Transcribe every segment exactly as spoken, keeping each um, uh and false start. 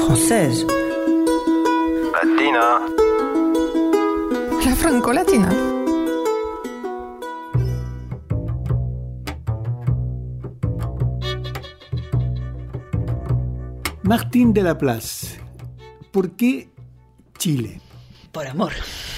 française. Latina. La franco-latina. Martín de la Place, ¿por qué Chile? Por amor.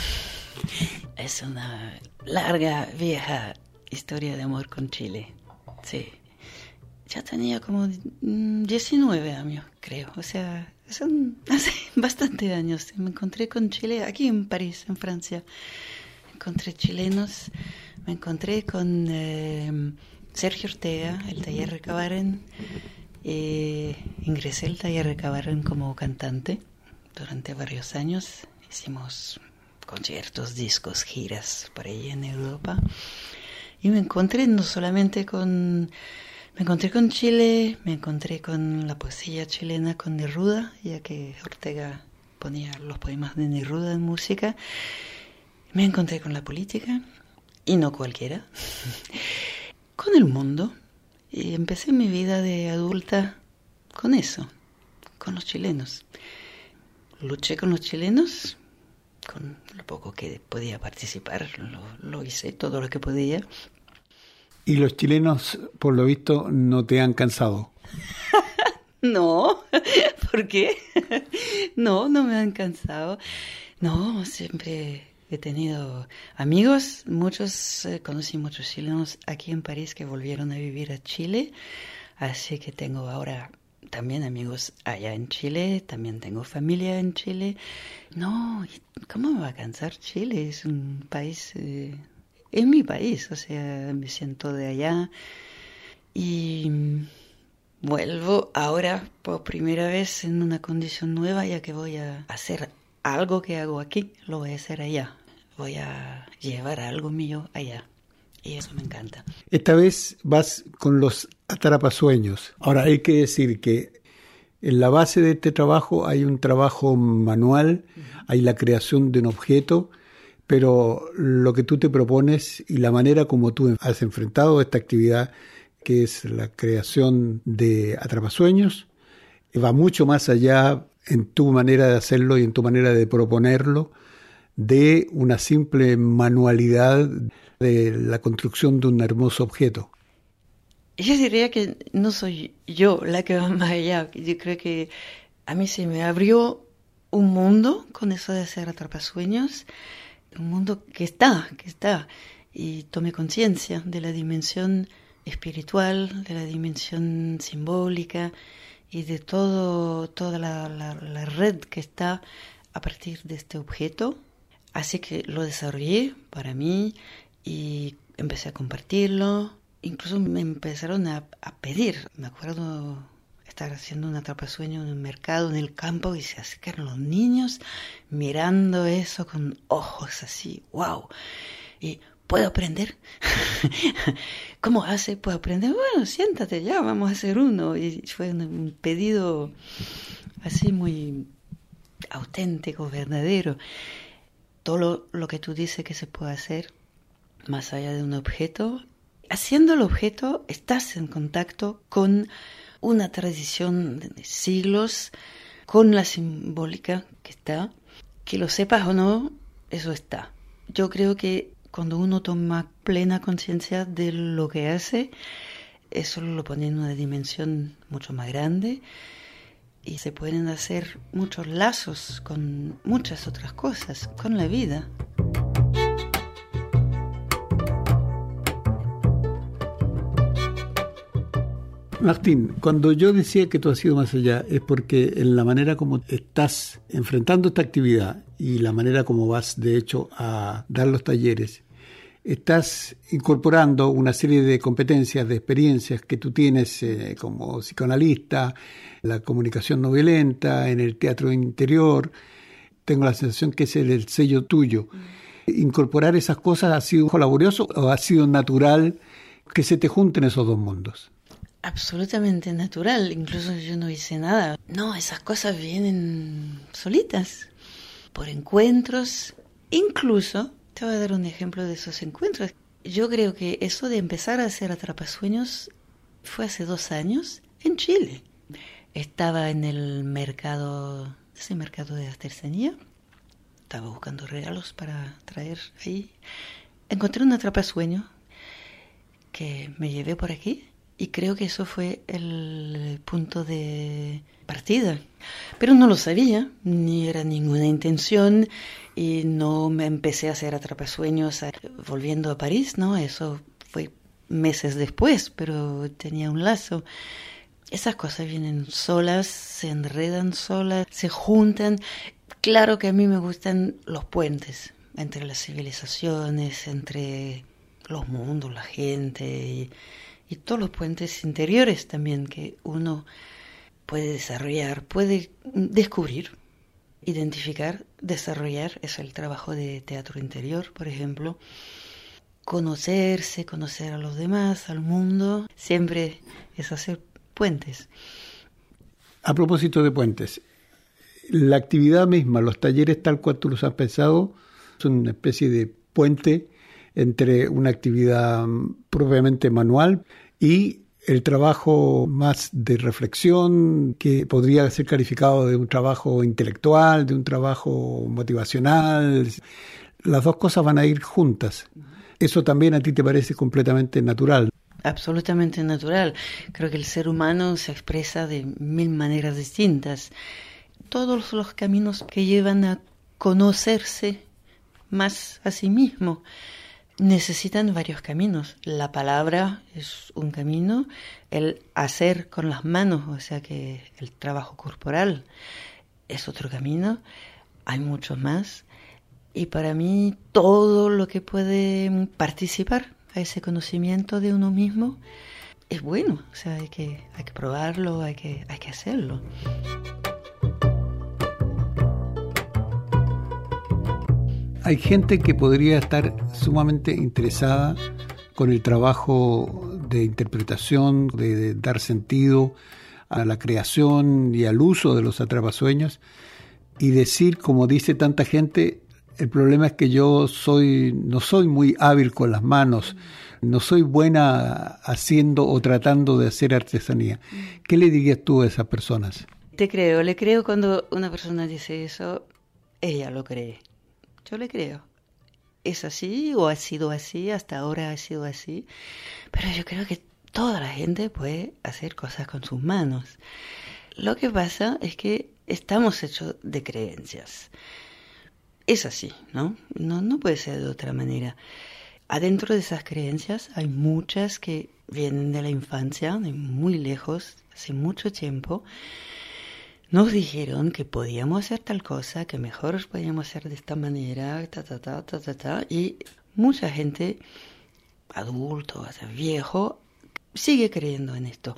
Es una larga, vieja historia de amor con Chile. Sí. Ya tenía como diecinueve años, creo. O sea, son hace bastante años. Me encontré con Chile aquí en París, en Francia. Encontré chilenos. Me encontré con eh, Sergio Ortega, el taller Recabarren. Eh, ingresé al taller Recabarren como cantante durante varios años. Hicimos conciertos, discos, giras por ahí en Europa. Y me encontré no solamente con... Me encontré con Chile, me encontré con la poesía chilena, con Neruda, ya que Ortega ponía los poemas de Neruda en música. Me encontré con la política, y no cualquiera, con el mundo. Y empecé mi vida de adulta con eso, con los chilenos. Luché con los chilenos, con lo poco que podía participar, lo, lo hice todo lo que podía. ¿Y los chilenos, por lo visto, no te han cansado? No, ¿por qué? No, no me han cansado. No, siempre he tenido amigos, muchos, eh, conocí muchos chilenos aquí en París que volvieron a vivir a Chile, así que tengo ahora también amigos allá en Chile, también tengo familia en Chile. No, ¿cómo me va a cansar Chile? Es un país... Eh, Es mi país, o sea, me siento de allá y vuelvo ahora por primera vez en una condición nueva, ya que voy a hacer algo que hago aquí, lo voy a hacer allá. Voy a llevar algo mío allá y eso me encanta. Esta vez vas con los atrapasueños. Ahora, hay que decir que en la base de este trabajo hay un trabajo manual, uh-huh. Hay la creación de un objeto, pero lo que tú te propones y la manera como tú has enfrentado esta actividad, que es la creación de atrapasueños, va mucho más allá en tu manera de hacerlo y en tu manera de proponerlo, de una simple manualidad de la construcción de un hermoso objeto. Yo diría que no soy yo la que va más allá. Yo creo que a mí se me abrió un mundo con eso de hacer atrapasueños. Un mundo que está, que está, y tomé conciencia de la dimensión espiritual, de la dimensión simbólica y de todo, toda la, la, la red que está a partir de este objeto. Así que lo desarrollé para mí y empecé a compartirlo. Incluso me empezaron a, a pedir, me acuerdo... estar haciendo un atrapasueño en el mercado, en el campo, y se acercaron los niños mirando eso con ojos así, wow. Y, ¿puedo aprender? ¿Cómo hace? ¿Puedo aprender? Bueno, siéntate ya, vamos a hacer uno. Y fue un, un pedido así muy auténtico, verdadero. Todo lo, lo que tú dices que se puede hacer, más allá de un objeto, haciendo el objeto, estás en contacto con una tradición de siglos, con la simbólica que está, que lo sepas o no, eso está. Yo creo que cuando uno toma plena conciencia de lo que hace, eso lo pone en una dimensión mucho más grande y se pueden hacer muchos lazos con muchas otras cosas, con la vida. Martín, cuando yo decía que tú has ido más allá es porque en la manera como estás enfrentando esta actividad y la manera como vas de hecho a dar los talleres, estás incorporando una serie de competencias, de experiencias que tú tienes eh, como psicoanalista, la comunicación no violenta, en el teatro interior. Tengo la sensación que ese es el sello tuyo. ¿Incorporar esas cosas ha sido laborioso o ha sido natural que se te junten esos dos mundos? Absolutamente natural, incluso yo no hice nada. No, esas cosas vienen solitas, por encuentros. Incluso, te voy a dar un ejemplo de esos encuentros. Yo creo que eso de empezar a hacer atrapasueños fue hace dos años en Chile. Estaba en el mercado, ese mercado de artesanía. Estaba buscando regalos para traer ahí. Encontré un atrapasueño que me llevé por aquí y creo que eso fue el punto de partida. Pero no lo sabía, ni era ninguna intención y no me empecé a hacer atrapasueños volviendo a París, ¿no? Eso fue meses después, pero tenía un lazo. Esas cosas vienen solas, se enredan solas, se juntan. Claro que a mí me gustan los puentes entre las civilizaciones, entre los mundos, la gente y, y todos los puentes interiores también que uno puede desarrollar, puede descubrir, identificar, desarrollar. Es el trabajo de teatro interior, por ejemplo. Conocerse, conocer a los demás, al mundo, siempre es hacer puentes. A propósito de puentes, la actividad misma, los talleres tal cual tú los has pensado, son una especie de puente entre una actividad propiamente manual y el trabajo más de reflexión, que podría ser calificado de un trabajo intelectual, de un trabajo motivacional. Las dos cosas van a ir juntas. ¿Eso también a ti te parece completamente natural? Absolutamente natural. Creo que el ser humano se expresa de mil maneras distintas. Todos los caminos que llevan a conocerse más a sí mismo necesitan varios caminos. La palabra es un camino, el hacer con las manos, o sea que el trabajo corporal es otro camino. Hay muchos más. Y para mí todo lo que puede participar a ese conocimiento de uno mismo es bueno. O sea, hay que, hay que probarlo, hay que, hay que hacerlo. Hay gente que podría estar sumamente interesada con el trabajo de interpretación, de, de dar sentido a la creación y al uso de los atrapasueños y decir, como dice tanta gente, el problema es que yo soy no soy muy hábil con las manos, no soy buena haciendo o tratando de hacer artesanía. ¿Qué le dirías tú a esas personas? Te creo, le creo cuando una persona dice eso, ella lo cree. Yo le creo. Es así o ha sido así, hasta ahora ha sido así. Pero yo creo que toda la gente puede hacer cosas con sus manos. Lo que pasa es que estamos hechos de creencias. Es así, ¿no? No, no puede ser de otra manera. Adentro de esas creencias hay muchas que vienen de la infancia, de muy lejos, hace mucho tiempo. Nos dijeron que podíamos hacer tal cosa, que mejor podíamos hacer de esta manera, ta, ta, ta, ta, ta, ta. Y mucha gente, adulto, hasta viejo, sigue creyendo en esto.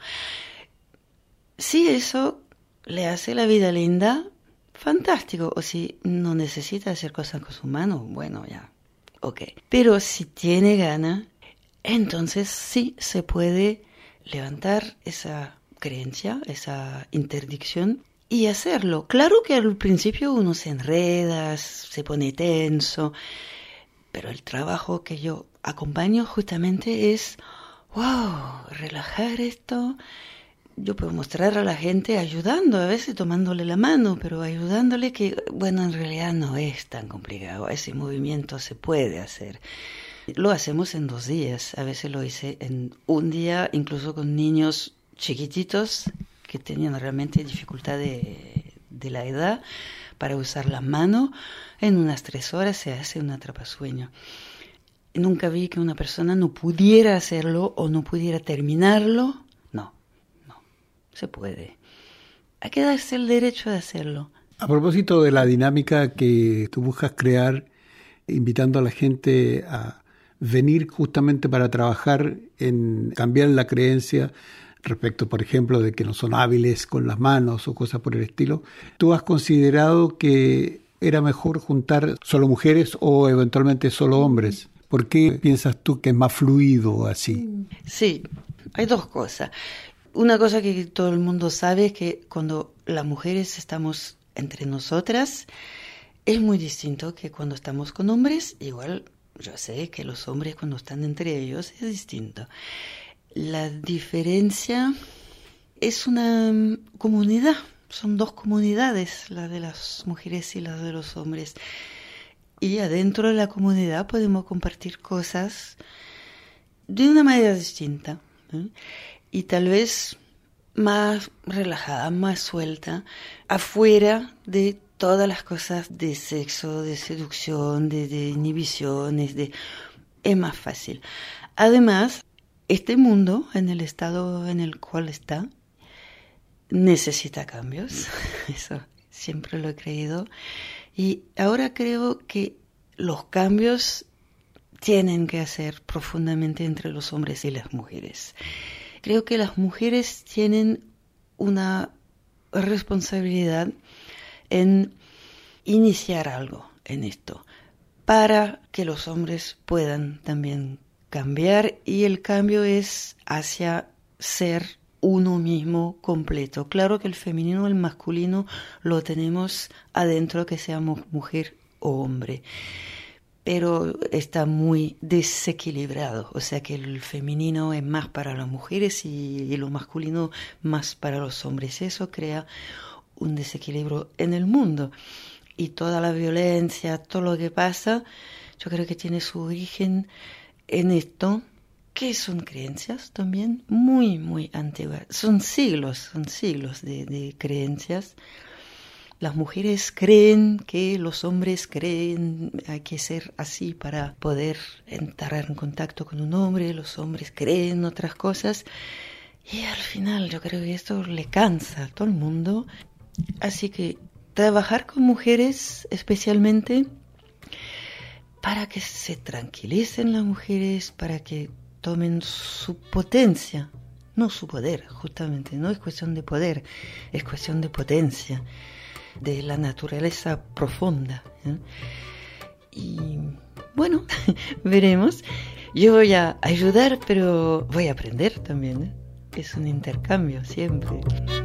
Si eso le hace la vida linda, fantástico. O si no necesita hacer cosas con su mano, bueno, ya, ok. Pero si tiene gana, entonces sí se puede levantar esa creencia, esa interdicción, y hacerlo. Claro que al principio uno se enreda, se pone tenso, pero el trabajo que yo acompaño justamente es, wow, relajar esto. Yo puedo mostrar a la gente ayudando, a veces tomándole la mano, pero ayudándole que, bueno, en realidad no es tan complicado. Ese movimiento se puede hacer. Lo hacemos en dos días. A veces lo hice en un día, incluso con niños chiquititos que tenían realmente dificultad de, de la edad para usar la mano. En unas tres horas se hace un atrapasueño. Nunca vi que una persona no pudiera hacerlo o no pudiera terminarlo. No, no, se puede. Hay que darse el derecho de hacerlo. A propósito de la dinámica que tú buscas crear, invitando a la gente a venir justamente para trabajar en cambiar la creencia respecto, por ejemplo, de que no son hábiles con las manos o cosas por el estilo, ¿tú has considerado que era mejor juntar solo mujeres o eventualmente solo hombres? ¿Por qué piensas tú que es más fluido así? Sí, hay dos cosas. Una cosa que todo el mundo sabe es que cuando las mujeres estamos entre nosotras es muy distinto que cuando estamos con hombres. Igual yo sé que los hombres cuando están entre ellos es distinto. La diferencia es una comunidad, son dos comunidades, la de las mujeres y la de los hombres. Y adentro de la comunidad podemos compartir cosas de una manera distinta, ¿eh? Y tal vez más relajada, más suelta, afuera de todas las cosas de sexo, de seducción, de, de inhibiciones, de... es más fácil. Además, este mundo, en el estado en el cual está, necesita cambios. Eso siempre lo he creído. Y ahora creo que los cambios tienen que hacer profundamente entre los hombres y las mujeres. Creo que las mujeres tienen una responsabilidad en iniciar algo en esto, para que los hombres puedan también cambiar, y el cambio es hacia ser uno mismo completo. Claro que el femenino, el masculino, lo tenemos adentro, que seamos mujer o hombre, pero está muy desequilibrado, o sea que el femenino es más para las mujeres y, y lo masculino más para los hombres. Eso crea un desequilibrio en el mundo, y toda la violencia, todo lo que pasa, yo creo que tiene su origen en esto, que son creencias también muy, muy antiguas. Son siglos, son siglos de, de creencias. Las mujeres creen que los hombres creen, hay que ser así para poder entrar en contacto con un hombre. Los hombres creen otras cosas. Y al final yo creo que esto le cansa a todo el mundo. Así que trabajar con mujeres especialmente para que se tranquilicen las mujeres, para que tomen su potencia, no su poder, justamente, no es cuestión de poder, es cuestión de potencia, de la naturaleza profunda, ¿eh? Y bueno, veremos. Yo voy a ayudar, pero voy a aprender también, ¿eh? Es un intercambio siempre.